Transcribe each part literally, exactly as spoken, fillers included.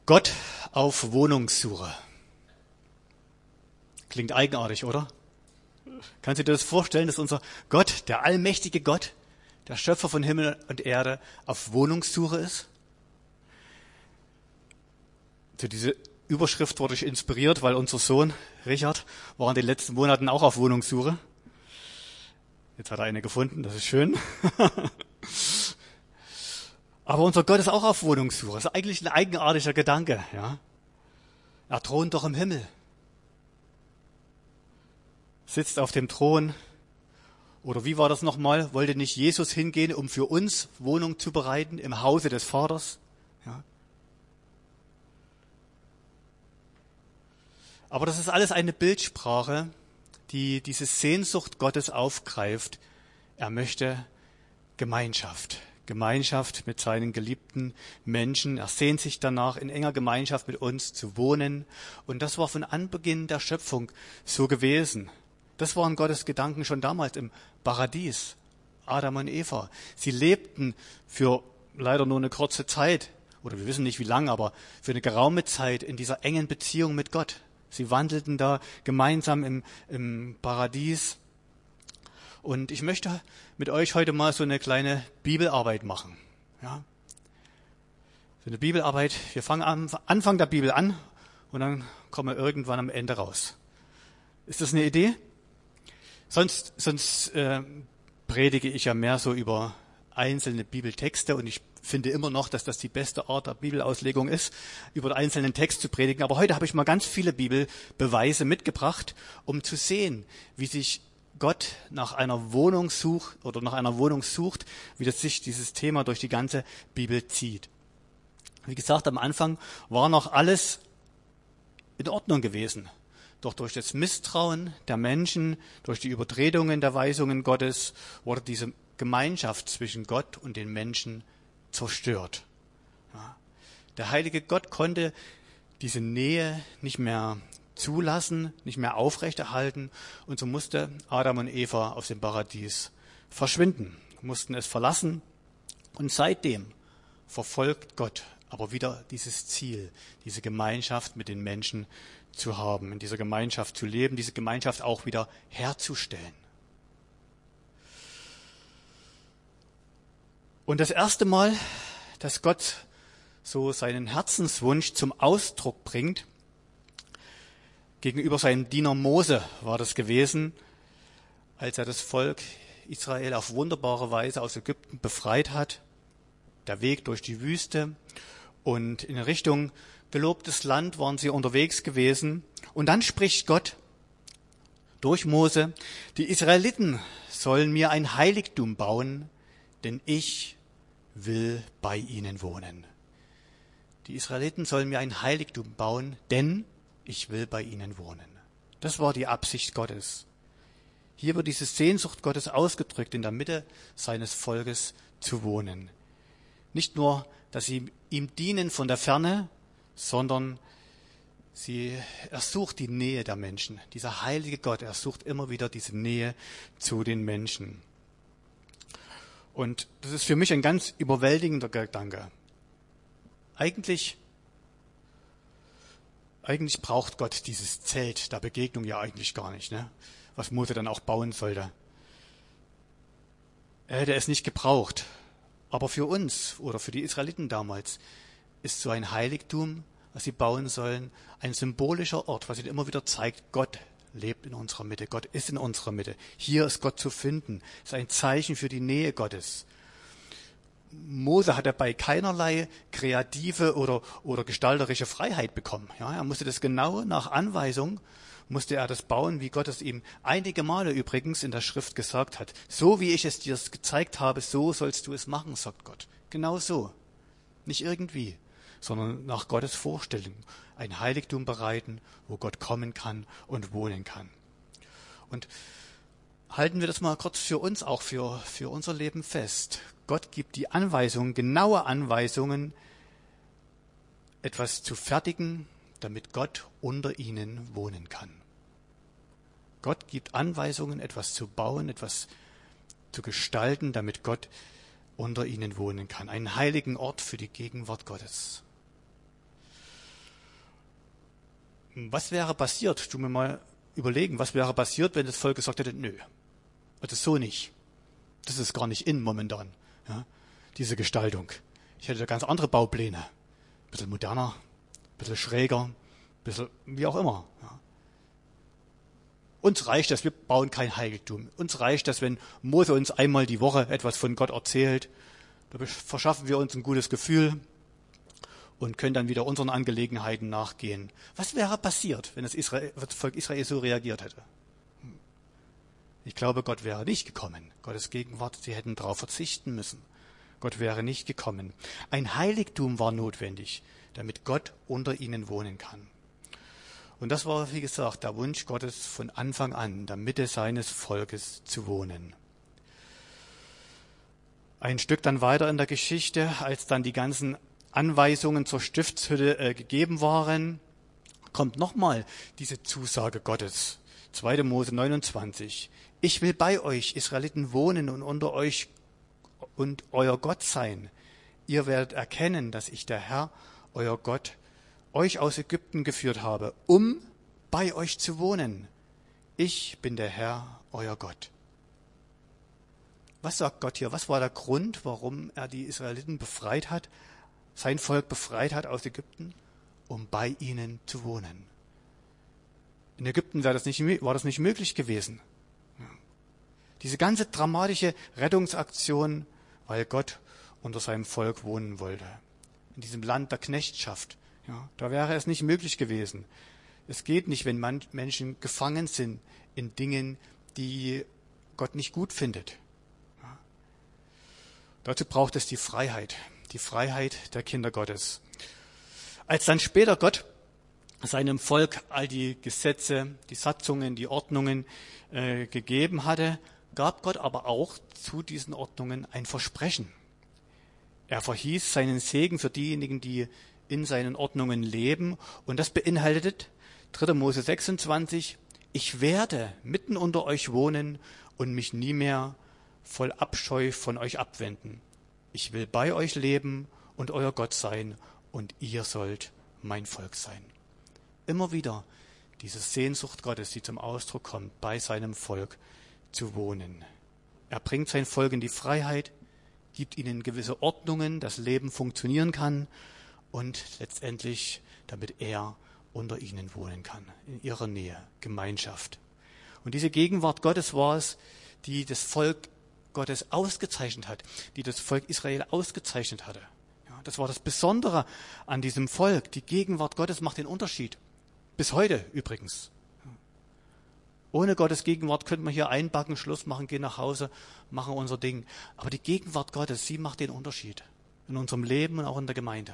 Gott auf Wohnungssuche. Klingt eigenartig, oder? Kannst du dir das vorstellen, dass unser Gott, der allmächtige Gott, der Schöpfer von Himmel und Erde, auf Wohnungssuche ist? Zu diese Überschrift wurde ich inspiriert, weil unser Sohn Richard war in den letzten Monaten auch auf Wohnungssuche. Jetzt hat er eine gefunden, das ist schön. Aber unser Gott ist auch auf Wohnungssuche. Das ist eigentlich ein eigenartiger Gedanke. Ja? Er thront doch im Himmel. Sitzt auf dem Thron. Oder wie war das nochmal? Wollte nicht Jesus hingehen, um für uns Wohnung zu bereiten im Hause des Vaters? Ja? Aber das ist alles eine Bildsprache, die diese Sehnsucht Gottes aufgreift. Er möchte Gemeinschaft. Gemeinschaft mit seinen geliebten Menschen. Er sehnt sich danach, in enger Gemeinschaft mit uns zu wohnen. Und das war von Anbeginn der Schöpfung so gewesen. Das waren Gottes Gedanken schon damals im Paradies. Adam und Eva. Sie lebten für leider nur eine kurze Zeit, oder wir wissen nicht wie lange, aber für eine geraume Zeit in dieser engen Beziehung mit Gott. Sie wandelten da gemeinsam im, im Paradies. Und ich möchte mit euch heute mal so eine kleine Bibelarbeit machen. Ja? So eine Bibelarbeit. Wir fangen am Anfang der Bibel an und dann kommen wir irgendwann am Ende raus. Ist das eine Idee? Sonst, sonst äh, predige ich ja mehr so über einzelne Bibeltexte und ich finde immer noch, dass das die beste Art der Bibelauslegung ist, über den einzelnen Text zu predigen. Aber heute habe ich mal ganz viele Bibelbeweise mitgebracht, um zu sehen, wie sich Gott nach einer Wohnung sucht oder nach einer Wohnung sucht, wie das sich dieses Thema durch die ganze Bibel zieht. Wie gesagt, am Anfang war noch alles in Ordnung gewesen. Doch durch das Misstrauen der Menschen, durch die Übertretungen der Weisungen Gottes, wurde diese Gemeinschaft zwischen Gott und den Menschen zerstört. Ja. Der heilige Gott konnte diese Nähe nicht mehr zulassen, nicht mehr aufrechterhalten und so musste Adam und Eva aus dem Paradies verschwinden, mussten es verlassen und seitdem verfolgt Gott aber wieder dieses Ziel, diese Gemeinschaft mit den Menschen zu haben, in dieser Gemeinschaft zu leben, diese Gemeinschaft auch wieder herzustellen. Und das erste Mal, dass Gott so seinen Herzenswunsch zum Ausdruck bringt, gegenüber seinem Diener Mose war das gewesen, als er das Volk Israel auf wunderbare Weise aus Ägypten befreit hat, der Weg durch die Wüste und in Richtung gelobtes Land waren sie unterwegs gewesen. Und dann spricht Gott durch Mose, die Israeliten sollen mir ein Heiligtum bauen, denn ich will bei ihnen wohnen. Die Israeliten sollen mir ein Heiligtum bauen, denn ich will bei ihnen wohnen. Das war die Absicht Gottes. Hier wird diese Sehnsucht Gottes ausgedrückt, in der Mitte seines Volkes zu wohnen. Nicht nur, dass sie ihm dienen von der Ferne, sondern sie, er sucht die Nähe der Menschen. Dieser heilige Gott, er sucht immer wieder diese Nähe zu den Menschen. Und das ist für mich ein ganz überwältigender Gedanke. Eigentlich Eigentlich braucht Gott dieses Zelt der Begegnung ja eigentlich gar nicht, ne? Was Mose dann auch bauen sollte. Er hätte es nicht gebraucht. Aber für uns oder für die Israeliten damals ist so ein Heiligtum, was sie bauen sollen, ein symbolischer Ort, was ihnen immer wieder zeigt, Gott lebt in unserer Mitte, Gott ist in unserer Mitte. Hier ist Gott zu finden. Das ist ein Zeichen für die Nähe Gottes. Mose hat dabei keinerlei kreative oder, oder gestalterische Freiheit bekommen. Ja, er musste das genau nach Anweisung, musste er das bauen, wie Gott es ihm einige Male übrigens in der Schrift gesagt hat. So wie ich es dir gezeigt habe, so sollst du es machen, sagt Gott. Genau so. Nicht irgendwie, sondern nach Gottes Vorstellung. Ein Heiligtum bereiten, wo Gott kommen kann und wohnen kann. Und halten wir das mal kurz für uns, auch für, für unser Leben fest. Gott gibt die Anweisungen, genaue Anweisungen, etwas zu fertigen, damit Gott unter ihnen wohnen kann. Gott gibt Anweisungen, etwas zu bauen, etwas zu gestalten, damit Gott unter ihnen wohnen kann. Einen heiligen Ort für die Gegenwart Gottes. Was wäre passiert? Tu mir mal überlegen, was wäre passiert, wenn das Volk gesagt hätte, nö, also so nicht. Das ist gar nicht in momentan, ja, diese Gestaltung. Ich hätte da ganz andere Baupläne. Ein bisschen moderner, ein bisschen schräger, ein bisschen wie auch immer. Ja. Uns reicht das, wir bauen kein Heiligtum. Uns reicht das, wenn Mose uns einmal die Woche etwas von Gott erzählt. Da verschaffen wir uns ein gutes Gefühl und können dann wieder unseren Angelegenheiten nachgehen. Was wäre passiert, wenn das, Israel, das Volk Israel so reagiert hätte? Ich glaube, Gott wäre nicht gekommen. Gottes Gegenwart, sie hätten darauf verzichten müssen. Gott wäre nicht gekommen. Ein Heiligtum war notwendig, damit Gott unter ihnen wohnen kann. Und das war, wie gesagt, der Wunsch Gottes von Anfang an, in der Mitte seines Volkes zu wohnen. Ein Stück dann weiter in der Geschichte, als dann die ganzen Anweisungen zur Stiftshütte äh, gegeben waren, kommt nochmal diese Zusage Gottes. zweiter Mose neunundzwanzig. Ich will bei euch, Israeliten, wohnen und unter euch und euer Gott sein. Ihr werdet erkennen, dass ich der Herr, euer Gott, euch aus Ägypten geführt habe, um bei euch zu wohnen. Ich bin der Herr, euer Gott. Was sagt Gott hier? Was war der Grund, warum er die Israeliten befreit hat, sein Volk befreit hat aus Ägypten? Um bei ihnen zu wohnen. In Ägypten war das nicht, war das nicht möglich gewesen. Diese ganze dramatische Rettungsaktion, weil Gott unter seinem Volk wohnen wollte. In diesem Land der Knechtschaft. Ja, da wäre es nicht möglich gewesen. Es geht nicht, wenn man, Menschen gefangen sind in Dingen, die Gott nicht gut findet. Ja. Dazu braucht es die Freiheit, die Freiheit der Kinder Gottes. Als dann später Gott seinem Volk all die Gesetze, die Satzungen, die Ordnungen äh, gegeben hatte, gab Gott aber auch zu diesen Ordnungen ein Versprechen. Er verhieß seinen Segen für diejenigen, die in seinen Ordnungen leben. Und das beinhaltet dritter Mose sechsundzwanzig, ich werde mitten unter euch wohnen und mich nie mehr voll Abscheu von euch abwenden. Ich will bei euch leben und euer Gott sein und ihr sollt mein Volk sein. Immer wieder diese Sehnsucht Gottes, die zum Ausdruck kommt, bei seinem Volk zu wohnen. Er bringt sein Volk in die Freiheit, gibt ihnen gewisse Ordnungen, das Leben funktionieren kann und letztendlich, damit er unter ihnen wohnen kann, in ihrer Nähe, Gemeinschaft. Und diese Gegenwart Gottes war es, die das Volk Gottes ausgezeichnet hat, die das Volk Israel ausgezeichnet hatte. Ja, das war das Besondere an diesem Volk. Die Gegenwart Gottes macht den Unterschied. Bis heute übrigens. Ohne Gottes Gegenwart könnten wir hier einbacken, Schluss machen, gehen nach Hause, machen unser Ding. Aber die Gegenwart Gottes, sie macht den Unterschied in unserem Leben und auch in der Gemeinde.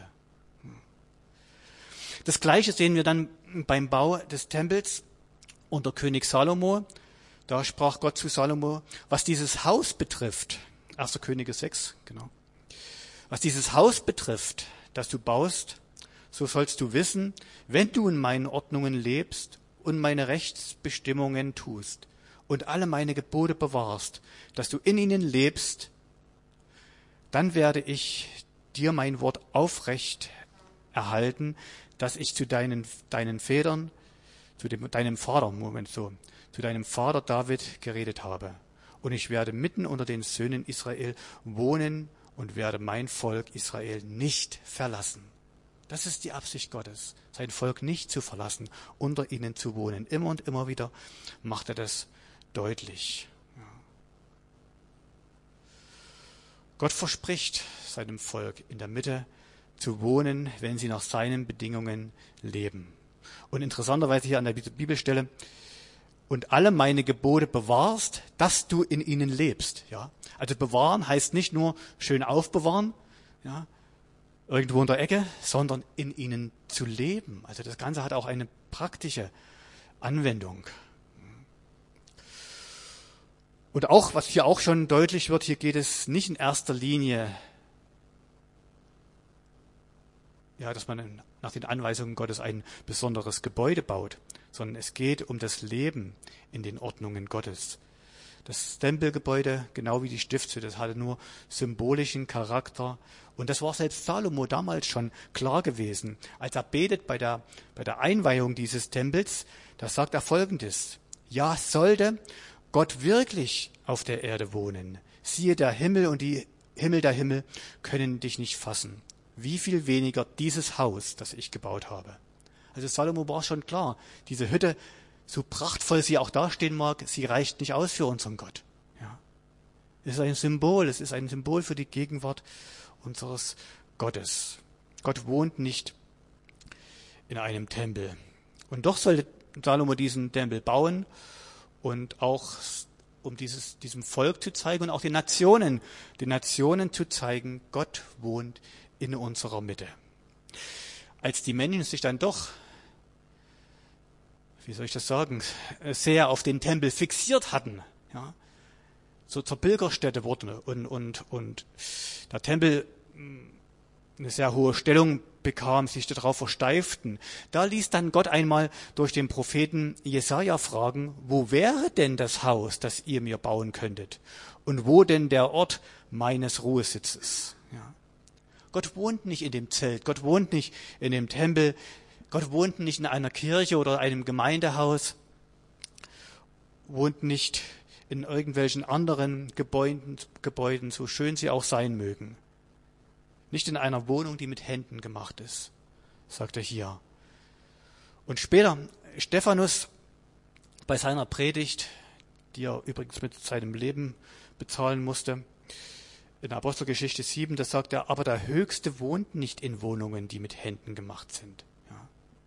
Das Gleiche sehen wir dann beim Bau des Tempels unter König Salomo. Da sprach Gott zu Salomo, was dieses Haus betrifft, erster Könige sechs, genau. Was dieses Haus betrifft, das du baust, so sollst du wissen, wenn du in meinen Ordnungen lebst und meine Rechtsbestimmungen tust und alle meine Gebote bewahrst, dass du in ihnen lebst, dann werde ich dir mein Wort aufrecht erhalten, dass ich zu deinen, deinen Vätern, zu dem, deinem Vater, Moment so, zu deinem Vater David geredet habe. Und ich werde mitten unter den Söhnen Israel wohnen und werde mein Volk Israel nicht verlassen. Das ist die Absicht Gottes, sein Volk nicht zu verlassen, unter ihnen zu wohnen. Immer und immer wieder macht er das deutlich. Ja. Gott verspricht seinem Volk in der Mitte zu wohnen, wenn sie nach seinen Bedingungen leben. Und interessanterweise hier an der Bibelstelle, und alle meine Gebote bewahrst, dass du in ihnen lebst. Ja? Also bewahren heißt nicht nur schön aufbewahren, ja, irgendwo in der Ecke, sondern in ihnen zu leben. Also das Ganze hat auch eine praktische Anwendung. Und auch, was hier auch schon deutlich wird, hier geht es nicht in erster Linie, ja, dass man nach den Anweisungen Gottes ein besonderes Gebäude baut, sondern es geht um das Leben in den Ordnungen Gottes. Das Tempelgebäude, genau wie die Stiftshütte, das hatte nur symbolischen Charakter. Und das war selbst Salomo damals schon klar gewesen. Als er betet bei der, bei der Einweihung dieses Tempels, da sagt er Folgendes: Ja, sollte Gott wirklich auf der Erde wohnen, siehe, der Himmel und die Himmel der Himmel können dich nicht fassen. Wie viel weniger dieses Haus, das ich gebaut habe. Also Salomo war schon klar, diese Hütte, so prachtvoll sie auch dastehen mag, sie reicht nicht aus für unseren Gott. Ja. Es ist ein Symbol, es ist ein Symbol für die Gegenwart unseres Gottes. Gott wohnt nicht in einem Tempel. Und doch sollte Salomo diesen Tempel bauen und auch um dieses, diesem Volk zu zeigen und auch den Nationen, den Nationen zu zeigen, Gott wohnt in unserer Mitte. Als die Menschen sich dann doch, wie soll ich das sagen, sehr auf den Tempel fixiert hatten, ja, so zur Pilgerstätte wurden und, und, und der Tempel eine sehr hohe Stellung bekam, sich darauf versteiften, da ließ dann Gott einmal durch den Propheten Jesaja fragen, wo wäre denn das Haus, das ihr mir bauen könntet? Und wo denn der Ort meines Ruhesitzes? Ja. Gott wohnt nicht in dem Zelt, Gott wohnt nicht in dem Tempel, Gott wohnt nicht in einer Kirche oder einem Gemeindehaus, wohnt nicht in irgendwelchen anderen Gebäuden, Gebäuden, so schön sie auch sein mögen. Nicht in einer Wohnung, die mit Händen gemacht ist, sagt er hier. Und später, Stephanus bei seiner Predigt, die er übrigens mit seinem Leben bezahlen musste, in Apostelgeschichte sieben, da sagt er, aber der Höchste wohnt nicht in Wohnungen, die mit Händen gemacht sind. Ja.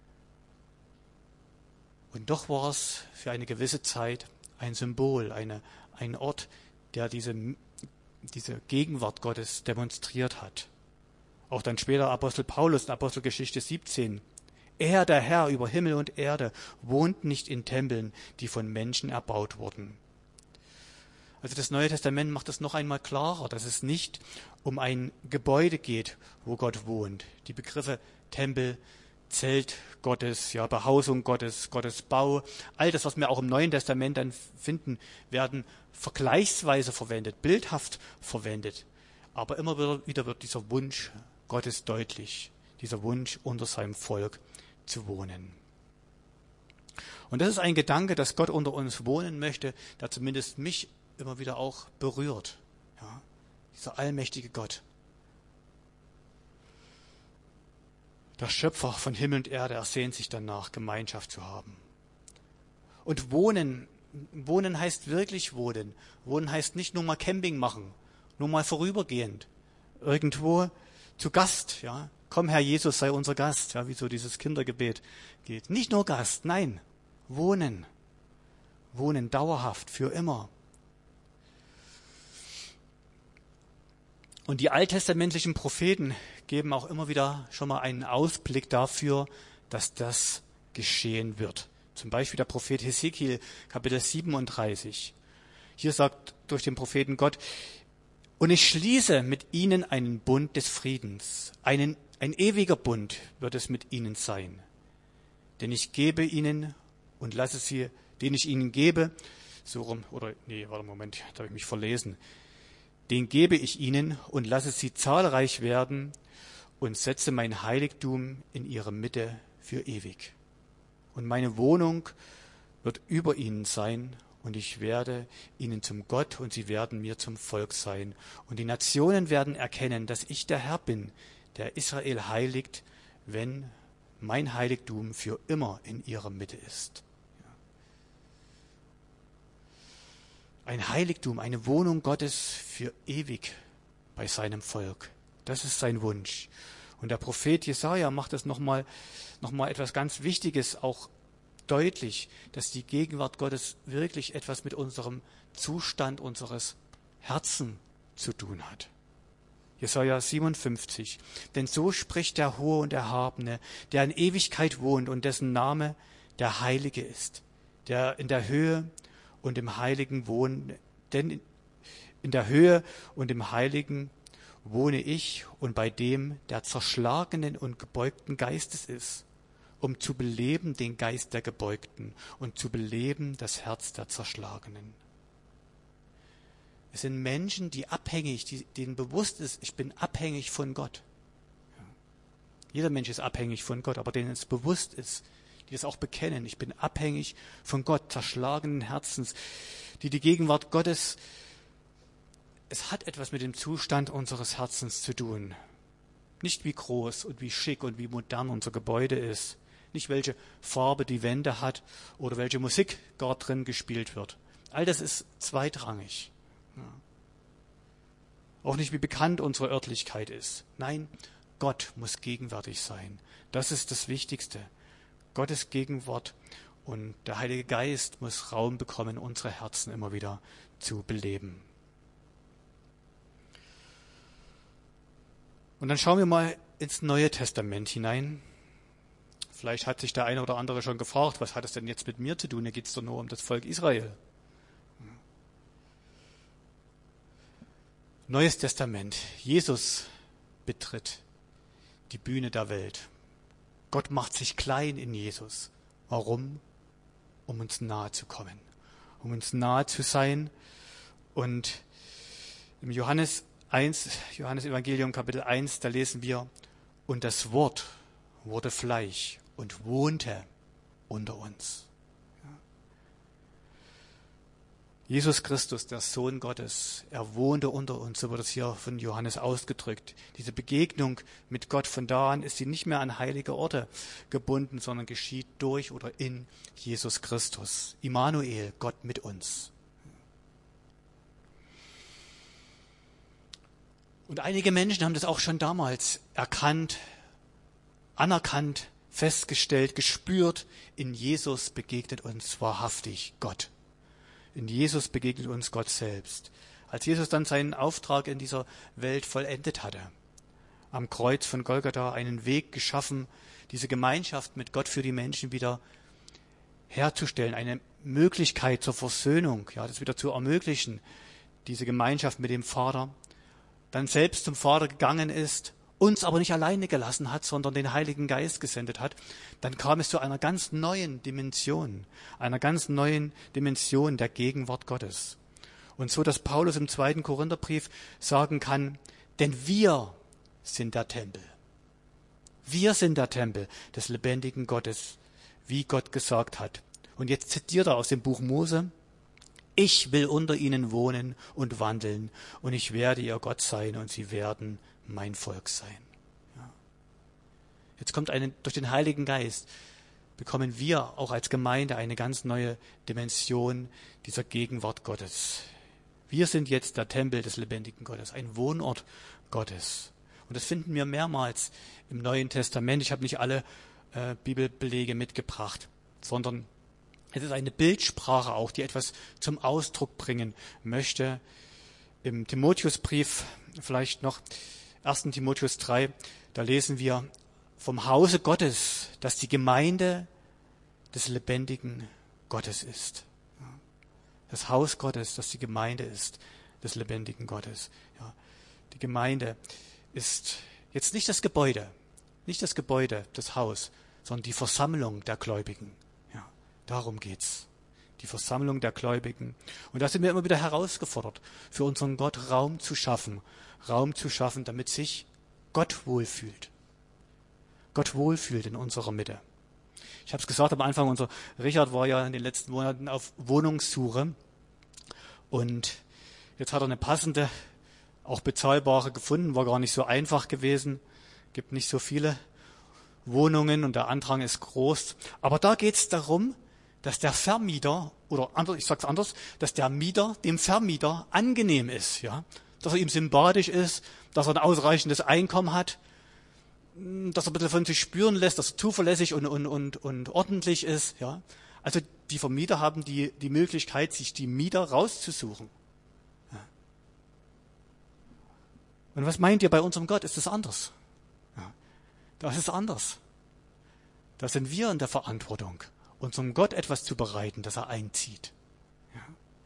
Und doch war es für eine gewisse Zeit ein Symbol, eine, ein Ort, der diese, diese Gegenwart Gottes demonstriert hat. Auch dann später Apostel Paulus in Apostelgeschichte siebzehn. Er, der Herr über Himmel und Erde, wohnt nicht in Tempeln, die von Menschen erbaut wurden. Also das Neue Testament macht es noch einmal klarer, dass es nicht um ein Gebäude geht, wo Gott wohnt. Die Begriffe Tempel, Zelt Gottes, ja, Behausung Gottes, Gottes Bau, all das, was wir auch im Neuen Testament dann finden, werden vergleichsweise verwendet, bildhaft verwendet. Aber immer wieder, wieder wird dieser Wunsch Gottes deutlich, dieser Wunsch unter seinem Volk zu wohnen. Und das ist ein Gedanke, dass Gott unter uns wohnen möchte, der zumindest mich immer wieder auch berührt. Ja, dieser allmächtige Gott. Der Schöpfer von Himmel und Erde ersehnt sich danach, Gemeinschaft zu haben. Und wohnen, wohnen heißt wirklich wohnen. Wohnen heißt nicht nur mal Camping machen, nur mal vorübergehend, irgendwo zu Gast, ja. Komm, Herr Jesus, sei unser Gast, ja, wie so dieses Kindergebet geht. Nicht nur Gast, nein, wohnen. Wohnen dauerhaft, für immer. Und die alttestamentlichen Propheten geben auch immer wieder schon mal einen Ausblick dafür, dass das geschehen wird. Zum Beispiel der Prophet Hesekiel, Kapitel siebenunddreißig. Hier sagt durch den Propheten Gott, und ich schließe mit ihnen einen Bund des Friedens. Einen, ein ewiger Bund wird es mit ihnen sein. Denn ich gebe ihnen und lasse sie, den ich ihnen gebe, so rum, oder, nee, warte, Moment, da habe ich mich verlesen. Den gebe ich ihnen und lasse sie zahlreich werden und setze mein Heiligtum in ihre Mitte für ewig. Und meine Wohnung wird über ihnen sein und ich werde ihnen zum Gott und sie werden mir zum Volk sein. Und die Nationen werden erkennen, dass ich der Herr bin, der Israel heiligt, wenn mein Heiligtum für immer in ihrer Mitte ist. Ein Heiligtum, eine Wohnung Gottes für ewig bei seinem Volk. Das ist sein Wunsch. Und der Prophet Jesaja macht das nochmal, nochmal etwas ganz Wichtiges auch deutlich, dass die Gegenwart Gottes wirklich etwas mit unserem Zustand unseres Herzens zu tun hat. Jesaja siebenundfünfzig. Denn so spricht der Hohe und Erhabene, der in Ewigkeit wohnt und dessen Name der Heilige ist, der in der Höhe und im Heiligen wohnt, denn in der Höhe und im Heiligen wohne ich und bei dem, der zerschlagenen und gebeugten Geistes ist, um zu beleben den Geist der Gebeugten und zu beleben das Herz der Zerschlagenen. Es sind Menschen, die abhängig, die, denen bewusst ist, ich bin abhängig von Gott. Ja. Jeder Mensch ist abhängig von Gott, aber denen es bewusst ist, die das auch bekennen, ich bin abhängig von Gott, zerschlagenen Herzens, die die Gegenwart Gottes, es hat etwas mit dem Zustand unseres Herzens zu tun. Nicht wie groß und wie schick und wie modern unser Gebäude ist, nicht welche Farbe die Wände hat oder welche Musik gar drin gespielt wird. All das ist zweitrangig. Ja. Auch nicht, wie bekannt unsere Örtlichkeit ist. Nein, Gott muss gegenwärtig sein. Das ist das Wichtigste. Gottes Gegenwart und der Heilige Geist muss Raum bekommen, unsere Herzen immer wieder zu beleben. Und dann schauen wir mal ins Neue Testament hinein. Vielleicht hat sich der eine oder andere schon gefragt, was hat es denn jetzt mit mir zu tun? Hier geht es doch nur um das Volk Israel. Neues Testament. Jesus betritt die Bühne der Welt. Gott macht sich klein in Jesus. Warum? Um uns nahe zu kommen. Um uns nahe zu sein. Und im Johannes eins, Johannes Evangelium Kapitel eins, da lesen wir, und das Wort wurde Fleisch und wohnte unter uns. Ja. Jesus Christus, der Sohn Gottes, er wohnte unter uns, so wird es hier von Johannes ausgedrückt. Diese Begegnung mit Gott, von da an ist sie nicht mehr an heilige Orte gebunden, sondern geschieht durch oder in Jesus Christus. Immanuel, Gott mit uns. Und einige Menschen haben das auch schon damals erkannt, anerkannt, festgestellt, gespürt, in Jesus begegnet uns wahrhaftig Gott. In Jesus begegnet uns Gott selbst. Als Jesus dann seinen Auftrag in dieser Welt vollendet hatte, am Kreuz von Golgatha einen Weg geschaffen, diese Gemeinschaft mit Gott für die Menschen wieder herzustellen, eine Möglichkeit zur Versöhnung, ja, das wieder zu ermöglichen, diese Gemeinschaft mit dem Vater, dann selbst zum Vater gegangen ist, uns aber nicht alleine gelassen hat, sondern den Heiligen Geist gesendet hat, dann kam es zu einer ganz neuen Dimension, einer ganz neuen Dimension der Gegenwart Gottes. Und so, dass Paulus im zweiten Korintherbrief sagen kann, denn wir sind der Tempel. Wir sind der Tempel des lebendigen Gottes, wie Gott gesagt hat. Und jetzt zitiert er aus dem Buch Mose, ich will unter ihnen wohnen und wandeln und ich werde ihr Gott sein und sie werden mein Volk sein. Ja. Jetzt kommt eine, durch den Heiligen Geist bekommen wir auch als Gemeinde eine ganz neue Dimension dieser Gegenwart Gottes. Wir sind jetzt der Tempel des lebendigen Gottes, ein Wohnort Gottes. Und das finden wir mehrmals im Neuen Testament. Ich habe nicht alle äh, Bibelbelege mitgebracht, sondern es ist eine Bildsprache auch, die etwas zum Ausdruck bringen möchte. Im Timotheusbrief vielleicht noch, ersten Timotheus drei, da lesen wir vom Hause Gottes, dass die Gemeinde des lebendigen Gottes ist. Das Haus Gottes, das die Gemeinde ist, des lebendigen Gottes. Ja, die Gemeinde ist jetzt nicht das Gebäude, nicht das Gebäude, das Haus, sondern die Versammlung der Gläubigen. Ja, darum geht's. Die Versammlung der Gläubigen. Und da sind wir immer wieder herausgefordert, für unseren Gott Raum zu schaffen, Raum zu schaffen, damit sich Gott wohlfühlt. Gott wohlfühlt in unserer Mitte. Ich habe es gesagt am Anfang, unser Richard war ja in den letzten Monaten auf Wohnungssuche und jetzt hat er eine passende, auch bezahlbare gefunden, war gar nicht so einfach gewesen, gibt nicht so viele Wohnungen und der Andrang ist groß. Aber da geht es darum, dass der Vermieter, oder anders, ich sage es anders, dass der Mieter dem Vermieter angenehm ist, ja, dass er ihm sympathisch ist, dass er ein ausreichendes Einkommen hat, dass er ein bisschen von sich spüren lässt, dass er zuverlässig und, und, und, und ordentlich ist. Ja. Also die Vermieter haben die, die Möglichkeit, sich die Mieter rauszusuchen. Ja. Und was meint ihr, bei unserem Gott ist das anders? Ja. Das ist anders. Da sind wir in der Verantwortung, unserem Gott etwas zu bereiten, dass er einzieht. Ja.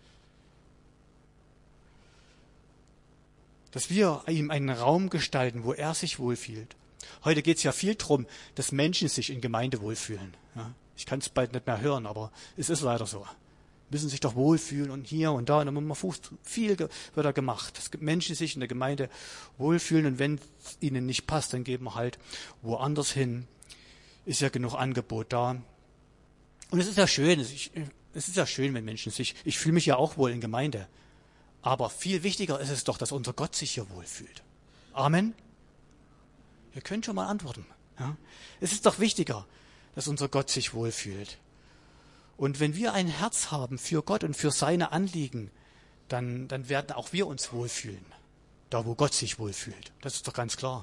Dass wir ihm einen Raum gestalten, wo er sich wohlfühlt. Heute geht es ja viel darum, dass Menschen sich in Gemeinde wohlfühlen. Ja, ich kann es bald nicht mehr hören, aber es ist leider so. müssen sich doch wohlfühlen und hier und da. Und man fußt, viel wird da gemacht, dass Menschen sich in der Gemeinde wohlfühlen und wenn es ihnen nicht passt, dann gehen wir halt woanders hin. Ist ja genug Angebot da. Und es ist ja schön, ich, es ist ja schön, wenn Menschen sich, ich fühle mich ja auch wohl in Gemeinde. Aber viel wichtiger ist es doch, dass unser Gott sich hier wohlfühlt. Amen? Ihr könnt schon mal antworten. Ja? Es ist doch wichtiger, dass unser Gott sich wohlfühlt. Und wenn wir ein Herz haben für Gott und für seine Anliegen, dann, dann werden auch wir uns wohlfühlen. Da, wo Gott sich wohlfühlt. Das ist doch ganz klar.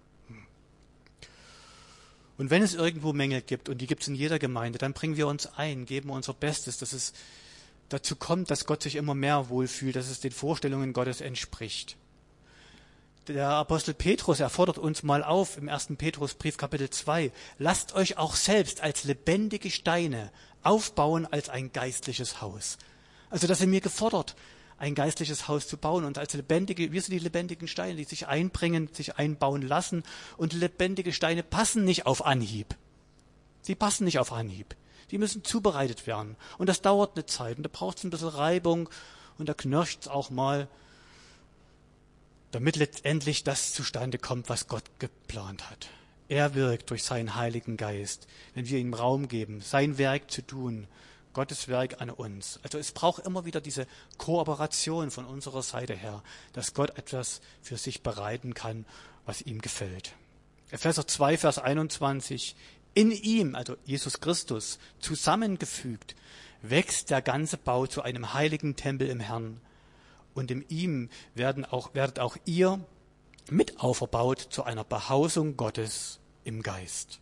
Und wenn es irgendwo Mängel gibt, und die gibt es in jeder Gemeinde, dann bringen wir uns ein, geben unser Bestes, dass es dazu kommt, dass Gott sich immer mehr wohlfühlt, dass es den Vorstellungen Gottes entspricht. Der Apostel Petrus, er fordert uns mal auf im ersten Petrusbrief Kapitel zwei, lasst euch auch selbst als lebendige Steine aufbauen als ein geistliches Haus. Also das sind wir gefordert, ein geistliches Haus zu bauen und als lebendige, wir sind die lebendigen Steine, die sich einbringen, sich einbauen lassen und lebendige Steine passen nicht auf Anhieb. Die passen nicht auf Anhieb. Die müssen zubereitet werden und das dauert eine Zeit und da braucht es ein bisschen Reibung und da knirscht es auch mal, damit letztendlich das zustande kommt, was Gott geplant hat. Er wirkt durch seinen Heiligen Geist, wenn wir ihm Raum geben, sein Werk zu tun, Gottes Werk an uns. Also es braucht immer wieder diese Kooperation von unserer Seite her, dass Gott etwas für sich bereiten kann, was ihm gefällt. Epheser zwei, Vers einundzwanzig. In ihm, also Jesus Christus, zusammengefügt, wächst der ganze Bau zu einem heiligen Tempel im Herrn. Und in ihm werden auch, werdet auch ihr mit auferbaut zu einer Behausung Gottes im Geist.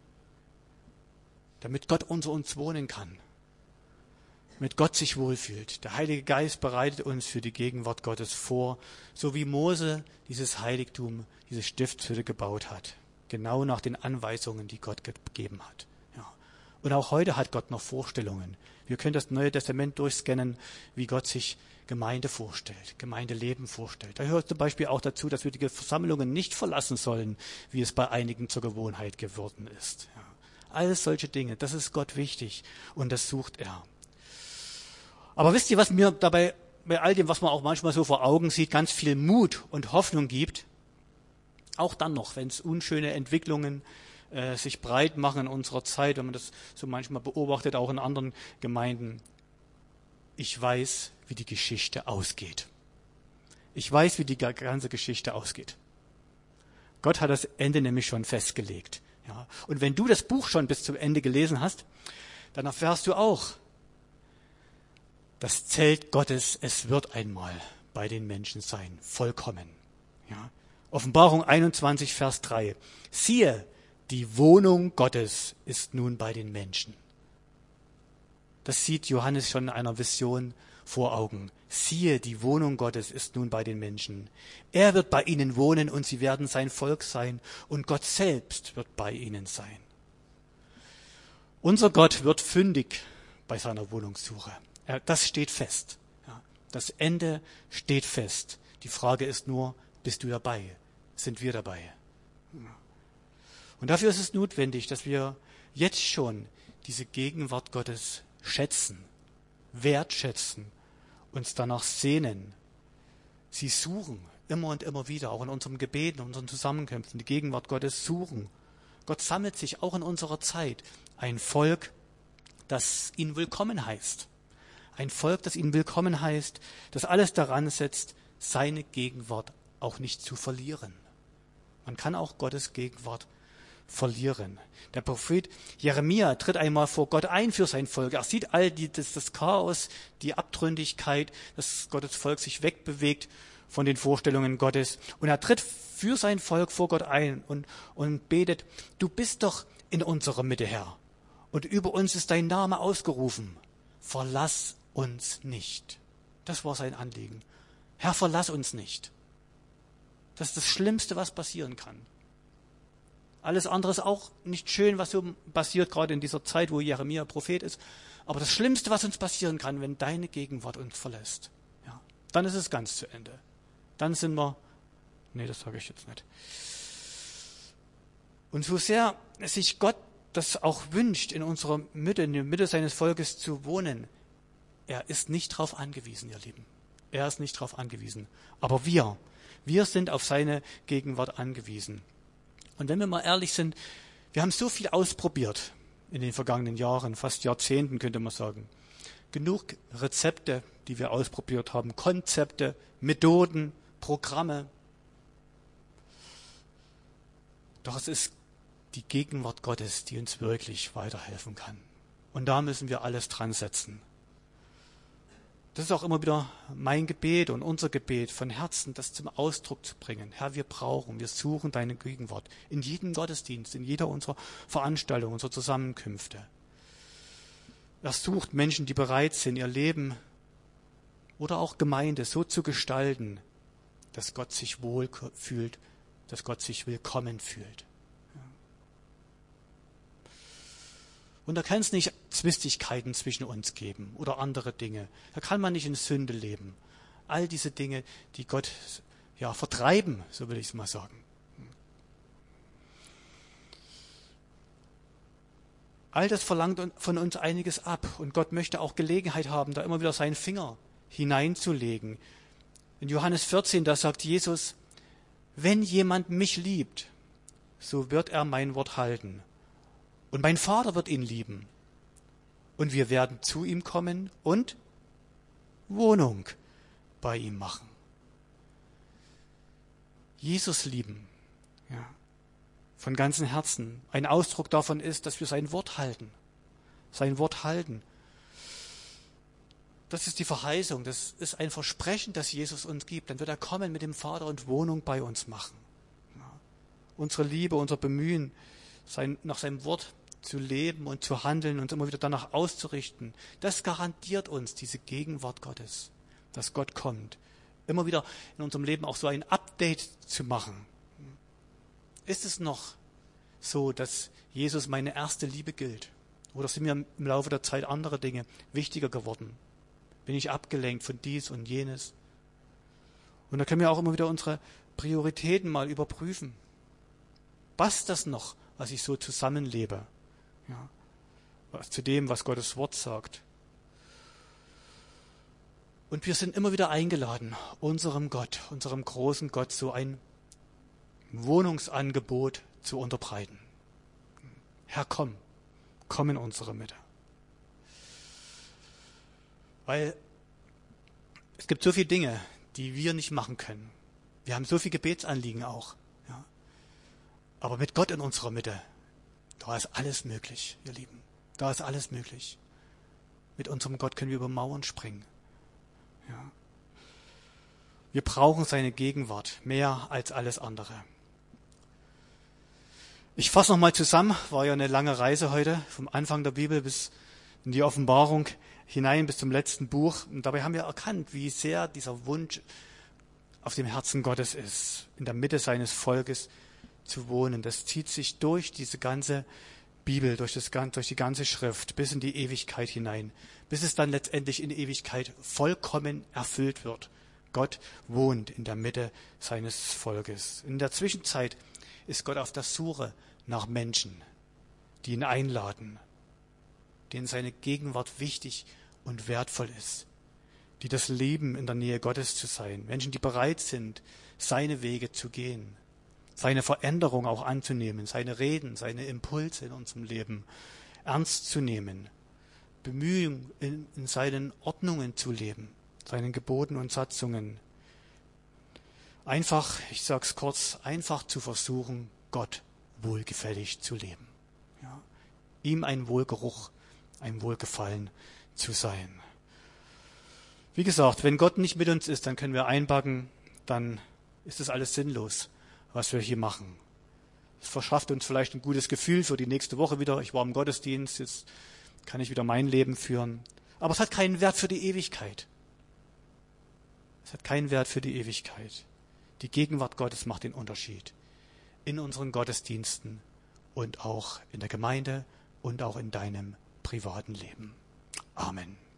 Damit Gott unter uns wohnen kann. Damit Gott sich wohlfühlt. Der Heilige Geist bereitet uns für die Gegenwart Gottes vor, so wie Mose dieses Heiligtum, diese Stiftshütte gebaut hat. Genau nach den Anweisungen, die Gott gegeben hat. Ja. Und auch heute hat Gott noch Vorstellungen. Wir können das Neue Testament durchscannen, wie Gott sich Gemeinde vorstellt, Gemeindeleben vorstellt. Da gehört zum Beispiel auch dazu, dass wir die Versammlungen nicht verlassen sollen, wie es bei einigen zur Gewohnheit geworden ist. Ja. Alles solche Dinge, das ist Gott wichtig und das sucht er. Aber wisst ihr, was mir dabei, bei all dem, was man auch manchmal so vor Augen sieht, ganz viel Mut und Hoffnung gibt? Auch dann noch, wenn es unschöne Entwicklungen äh, sich breit machen in unserer Zeit, wenn man das so manchmal beobachtet, auch in anderen Gemeinden. Ich weiß, wie die Geschichte ausgeht. Ich weiß, wie die ganze Geschichte ausgeht. Gott hat das Ende nämlich schon festgelegt. Ja. Und wenn du das Buch schon bis zum Ende gelesen hast, dann erfährst du auch, das Zelt Gottes, es wird einmal bei den Menschen sein, vollkommen. Ja. Offenbarung einundzwanzig, Vers drei. Siehe, die Wohnung Gottes ist nun bei den Menschen. Das sieht Johannes schon in einer Vision vor Augen. Siehe, die Wohnung Gottes ist nun bei den Menschen. Er wird bei ihnen wohnen und sie werden sein Volk sein und Gott selbst wird bei ihnen sein. Unser Gott wird fündig bei seiner Wohnungssuche. Das steht fest. Das Ende steht fest. Die Frage ist nur, bist du dabei? Sind wir dabei? Und dafür ist es notwendig, dass wir jetzt schon diese Gegenwart Gottes schätzen, wertschätzen, uns danach sehnen, sie suchen, immer und immer wieder, auch in unserem Gebet, in unseren Zusammenkünften, die Gegenwart Gottes suchen. Gott sammelt sich auch in unserer Zeit ein Volk, das ihn willkommen heißt. Ein Volk, das ihn willkommen heißt, das alles daran setzt, seine Gegenwart auch nicht zu verlieren. Man kann auch Gottes Gegenwart verlieren. Der Prophet Jeremia tritt einmal vor Gott ein für sein Volk. Er sieht all die, das, das Chaos, die Abtründigkeit, dass Gottes Volk sich wegbewegt von den Vorstellungen Gottes. Und er tritt für sein Volk vor Gott ein und, und betet, du bist doch in unserer Mitte, Herr. Und über uns ist dein Name ausgerufen. Verlass uns nicht. Das war sein Anliegen. Herr, verlass uns nicht. Das ist das Schlimmste, was passieren kann. Alles andere ist auch nicht schön, was so passiert, gerade in dieser Zeit, wo Jeremia Prophet ist. Aber das Schlimmste, was uns passieren kann, wenn deine Gegenwart uns verlässt, ja, dann ist es ganz zu Ende. Dann sind wir, nee, das sage ich jetzt nicht. Und so sehr sich Gott das auch wünscht, in unserer Mitte, in der Mitte seines Volkes zu wohnen, er ist nicht darauf angewiesen, ihr Lieben. Er ist nicht darauf angewiesen. Aber wir, wir sind auf seine Gegenwart angewiesen. Und wenn wir mal ehrlich sind, wir haben so viel ausprobiert in den vergangenen Jahren, fast Jahrzehnten könnte man sagen. Genug Rezepte, die wir ausprobiert haben, Konzepte, Methoden, Programme. Doch es ist die Gegenwart Gottes, die uns wirklich weiterhelfen kann. Und da müssen wir alles dran setzen. Das ist auch immer wieder mein Gebet und unser Gebet von Herzen, das zum Ausdruck zu bringen. Herr, wir brauchen, wir suchen deine Gegenwart in jedem Gottesdienst, in jeder unserer Veranstaltungen, unserer Zusammenkünfte. Er sucht Menschen, die bereit sind, ihr Leben oder auch Gemeinde so zu gestalten, dass Gott sich wohl fühlt, dass Gott sich willkommen fühlt. Und da kann es nicht Zwistigkeiten zwischen uns geben oder andere Dinge. Da kann man nicht in Sünde leben. All diese Dinge, die Gott ja vertreiben, so will ich es mal sagen. All das verlangt von uns einiges ab. Und Gott möchte auch Gelegenheit haben, da immer wieder seinen Finger hineinzulegen. In Johannes vierzehn, da sagt Jesus, wenn jemand mich liebt, so wird er mein Wort halten. Und mein Vater wird ihn lieben. Und wir werden zu ihm kommen und Wohnung bei ihm machen. Jesus lieben, ja, von ganzem Herzen. Ein Ausdruck davon ist, dass wir sein Wort halten. Sein Wort halten. Das ist die Verheißung, das ist ein Versprechen, das Jesus uns gibt. Dann wird er kommen mit dem Vater und Wohnung bei uns machen. Ja. Unsere Liebe, unser Bemühen, sein, nach seinem Wort zu leben und zu handeln und immer wieder danach auszurichten, das garantiert uns diese Gegenwart Gottes, dass Gott kommt. Immer wieder in unserem Leben auch so ein Update zu machen. Ist es noch so, dass Jesus meine erste Liebe gilt? Oder sind mir im Laufe der Zeit andere Dinge wichtiger geworden? Bin ich abgelenkt von dies und jenes? Und da können wir auch immer wieder unsere Prioritäten mal überprüfen. Passt das noch, was ich so zusammenlebe? Ja, was, zu dem, was Gottes Wort sagt. Und wir sind immer wieder eingeladen, unserem Gott, unserem großen Gott, so ein Wohnungsangebot zu unterbreiten. Herr, komm, komm in unsere Mitte. Weil es gibt so viele Dinge, die wir nicht machen können. Wir haben so viele Gebetsanliegen auch. Ja. Aber mit Gott in unserer Mitte, da ist alles möglich, ihr Lieben. Da ist alles möglich. Mit unserem Gott können wir über Mauern springen. Ja. Wir brauchen seine Gegenwart mehr als alles andere. Ich fasse nochmal zusammen, war ja eine lange Reise heute, vom Anfang der Bibel bis in die Offenbarung hinein bis zum letzten Buch. Und dabei haben wir erkannt, wie sehr dieser Wunsch auf dem Herzen Gottes ist, in der Mitte seines Volkes zu wohnen. Das zieht sich durch diese ganze Bibel, durch, das, durch die ganze Schrift bis in die Ewigkeit hinein, bis es dann letztendlich in Ewigkeit vollkommen erfüllt wird. Gott wohnt in der Mitte seines Volkes. In der Zwischenzeit ist Gott auf der Suche nach Menschen, die ihn einladen, denen seine Gegenwart wichtig und wertvoll ist, die das Leben in der Nähe Gottes zu sein, Menschen, die bereit sind, seine Wege zu gehen, seine Veränderung auch anzunehmen, seine Reden, seine Impulse in unserem Leben ernst zu nehmen, Bemühungen in, in seinen Ordnungen zu leben, seinen Geboten und Satzungen. Einfach, ich sag's kurz, einfach zu versuchen, Gott wohlgefällig zu leben. Ja, ihm ein Wohlgeruch, ein Wohlgefallen zu sein. Wie gesagt, wenn Gott nicht mit uns ist, dann können wir einpacken, dann ist das alles sinnlos, was wir hier machen. Es verschafft uns vielleicht ein gutes Gefühl für die nächste Woche wieder. Ich war im Gottesdienst, jetzt kann ich wieder mein Leben führen. Aber es hat keinen Wert für die Ewigkeit. Es hat keinen Wert für die Ewigkeit. Die Gegenwart Gottes macht den Unterschied. In unseren Gottesdiensten und auch in der Gemeinde und auch in deinem privaten Leben. Amen.